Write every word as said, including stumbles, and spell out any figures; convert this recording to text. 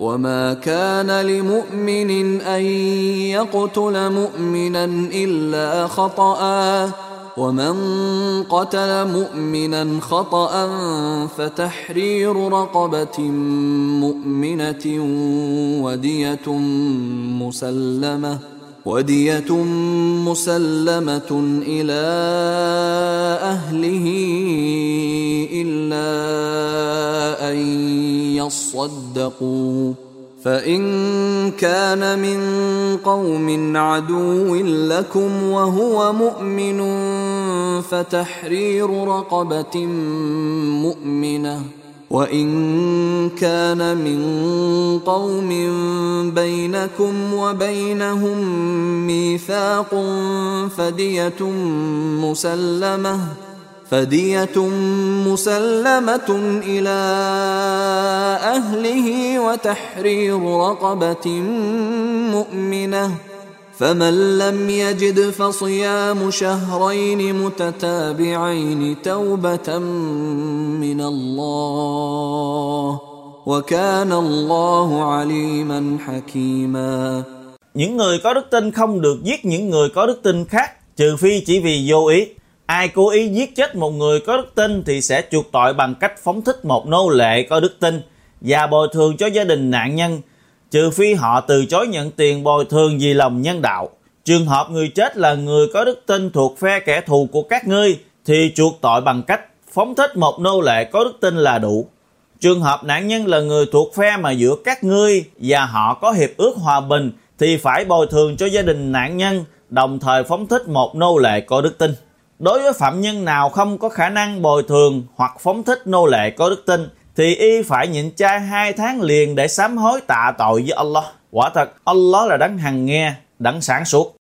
وما كان لمؤمن أن يقتل مؤمنا إلا خطأ ومن قتل مؤمنا خطأ فتحرير رقبة مؤمنة ودية مسلمة ودية مسلمة إلى أهله إلا أن يصدقوا فإن كان من قوم عدو لكم وهو مؤمن فتحرير رقبة مؤمنة وإن كان من قوم بينكم وبينهم ميثاق فدية مسلمة فدية مسلمة إلى أهله وتحرير رقبة مؤمنة فمن لم يجد فصيام شهرين متتابعين توبة من الله وكان الله عليما حكيما. Những người có đức tin không được giết những người có đức tin khác trừ phi chỉ vì vô ý. Ai cố ý giết chết một người có đức tin thì sẽ chuộc tội bằng cách phóng thích một nô lệ có đức tin và bồi thường cho gia đình nạn nhân, trừ phi họ từ chối nhận tiền bồi thường vì lòng nhân đạo. Trường hợp người chết là người có đức tin thuộc phe kẻ thù của các ngươi thì chuộc tội bằng cách phóng thích một nô lệ có đức tin là đủ. Trường hợp nạn nhân là người thuộc phe mà giữa các ngươi và họ có hiệp ước hòa bình thì phải bồi thường cho gia đình nạn nhân, đồng thời phóng thích một nô lệ có đức tin. Đối với phạm nhân nào không có khả năng bồi thường hoặc phóng thích nô lệ có đức tin thì y phải nhịn chay hai tháng liền để sám hối tạ tội với Allah. Quả thật Allah là đấng hằng nghe, đấng sáng suốt.